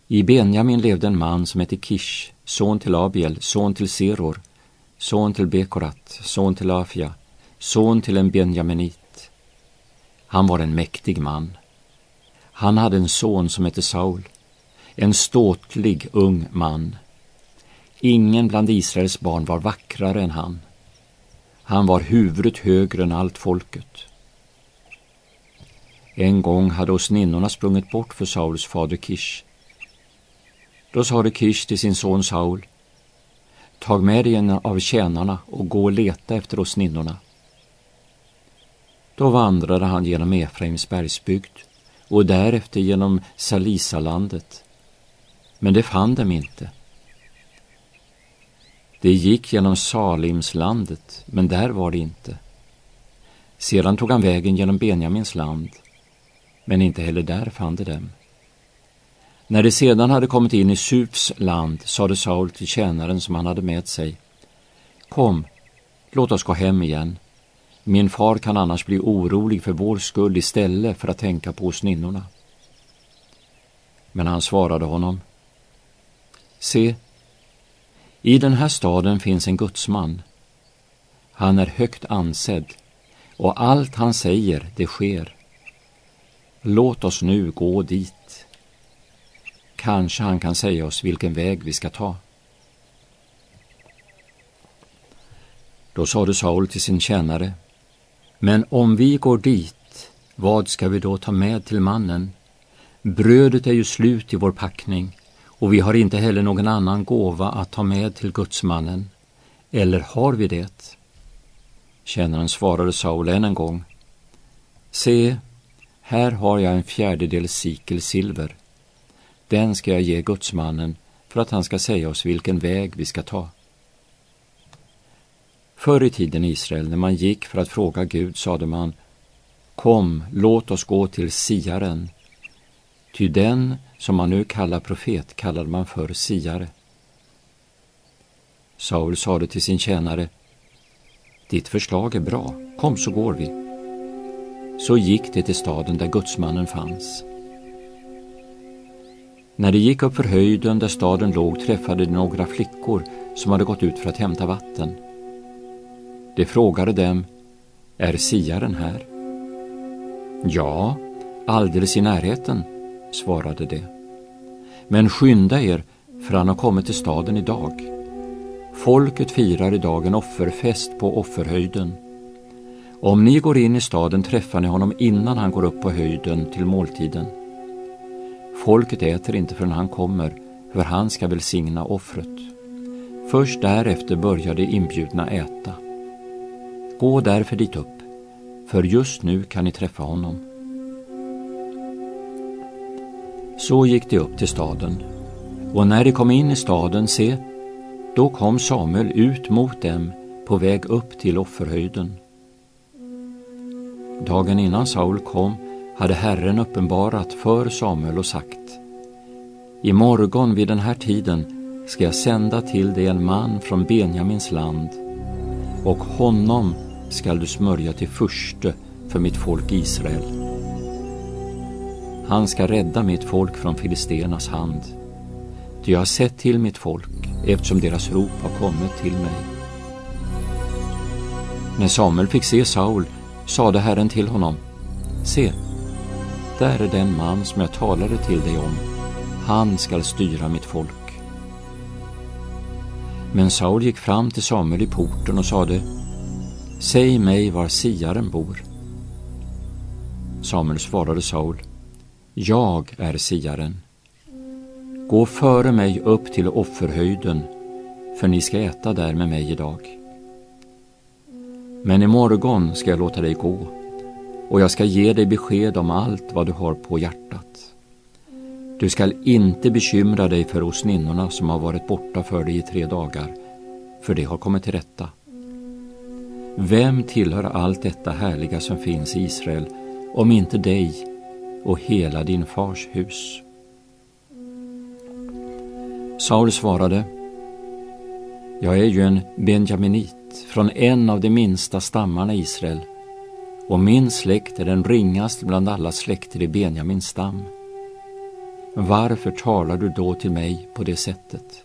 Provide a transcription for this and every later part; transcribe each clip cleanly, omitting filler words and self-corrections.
I Benjamin levde en man som hette Kish, son till Abiel, son till Seror, son till Bekorat, son till Afia, son till en benjaminit. Han var en mäktig man. Han hade en son som hette Saul, en ståtlig ung man. Ingen bland Israels barn var vackrare än han. Han var huvudet högre än allt folket. En gång hade åsninnorna sprungit bort för Sauls fader Kish. Då sade Kish till sin son Saul: tag med dig en av tjänarna och gå och leta efter åsninnorna. Då vandrade han genom Efraims bergsbygd och därefter genom Salisalandet, men det fann dem inte. Det gick genom Salimslandet, men där var det inte. Sedan tog han vägen genom Benjamins land, men inte heller där fann det dem. När det sedan hade kommit in i Sufs land, sade Saul till tjänaren som han hade med sig: kom, låt oss gå hem igen. Min far kan annars bli orolig för vår skull istället för att tänka på åsninnorna. Men han svarade honom: se, i den här staden finns en gudsman. Han är högt ansedd, och allt han säger, det sker. Låt oss nu gå dit. Kanske han kan säga oss vilken väg vi ska ta. Då sade Saul till sin tjänare: men om vi går dit, vad ska vi då ta med till mannen? Brödet är ju slut i vår packning, och vi har inte heller någon annan gåva att ta med till gudsmannen. Eller har vi det? Tjänaren svarade Saul än en gång: se, här har jag en 1/4 sikel silver. Den ska jag ge gudsmannen för att han ska säga oss vilken väg vi ska ta. Förr i tiden i Israel, när man gick för att fråga Gud, sade man: kom, låt oss gå till siaren. Ty den som man nu kallar profet kallade man för siare. Saul sade till sin tjänare: ditt förslag är bra, kom så går vi. Så gick det till staden där gudsmannen fanns. När det gick upp för höjden där staden låg träffade de några flickor som hade gått ut för att hämta vatten. De frågade dem: är siaren här? Ja, alldeles i närheten, svarade de. Men skynda er, för han har kommit till staden idag. Folket firar idag en offerfest på offerhöjden. Om ni går in i staden träffar ni honom innan han går upp på höjden till måltiden. Folket äter inte förrän han kommer, för han ska välsigna offret. Först därefter börjar de inbjudna äta. Gå därför dit upp, för just nu kan ni träffa honom. Så gick de upp till staden, och när de kom in i staden, se, då kom Samuel ut mot dem på väg upp till offerhöjden. Dagen innan Saul kom hade Herren uppenbarat för Samuel och sagt: i morgon vid den här tiden ska jag sända till dig en man från Benjamins land, och honom skall du smörja till furste för mitt folk Israel. Han ska rädda mitt folk från filisternas hand. Ty jag har sett till mitt folk, eftersom deras rop har kommit till mig. När Samuel fick se Saul, sade Herren till honom: se, där är den man som jag talade till dig om. Han skall styra mitt folk. Men Saul gick fram till Samuel i porten och sade: säg mig var siaren bor. Samuel svarade Saul: jag är siaren. Gå före mig upp till offerhöjden, för ni ska äta där med mig idag. Men imorgon ska jag låta dig gå, och jag ska ge dig besked om allt vad du har på hjärtat. Du skall inte bekymra dig för åsninnorna som har varit borta för dig i 3 dagar, för det har kommit till rätta. Vem tillhör allt detta härliga som finns i Israel, om inte dig och hela din fars hus? Saul svarade: jag är ju en benjaminit från en av de minsta stammarna i Israel, och min släkt är den ringaste bland alla släkter i Benjamins stam. Varför talar du då till mig på det sättet?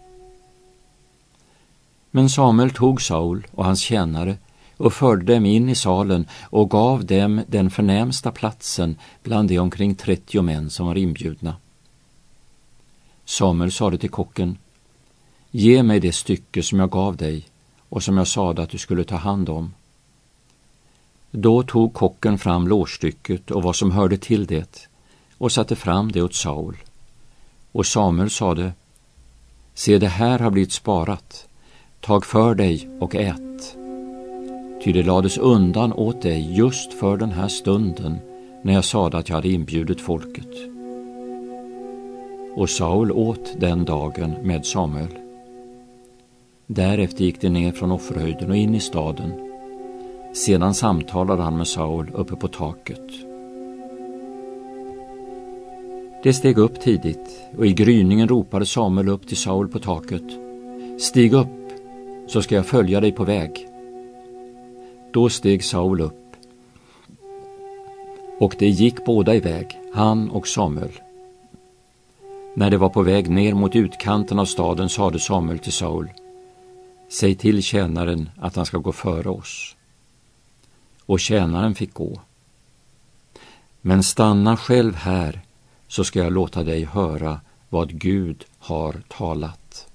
Men Samuel tog Saul och hans tjänare och förde dem in i salen och gav dem den förnämsta platsen bland de omkring 30 män som var inbjudna. Samuel sade till kocken: ge mig det stycke som jag gav dig och som jag sade att du skulle ta hand om. Då tog kocken fram lårstycket och vad som hörde till det och satte fram det åt Saul. Och Samuel sade: se, det här har blivit sparat. Tag för dig och ät. Ty det lades undan åt dig just för den här stunden när jag sade att jag hade inbjudit folket. Och Saul åt den dagen med Samuel. Därefter gick de ner från offerhöjden och in i staden. Sedan samtalade han med Saul uppe på taket. Det steg upp tidigt, och i gryningen ropade Samuel upp till Saul på taket: stig upp, så ska jag följa dig på väg. Då steg Saul upp, och de gick båda iväg, han och Samuel. När de var på väg ner mot utkanten av staden sade Samuel till Saul: säg till tjänaren att han ska gå före oss. Och tjänaren fick gå. Men stanna själv här, så ska jag låta dig höra vad Gud har talat.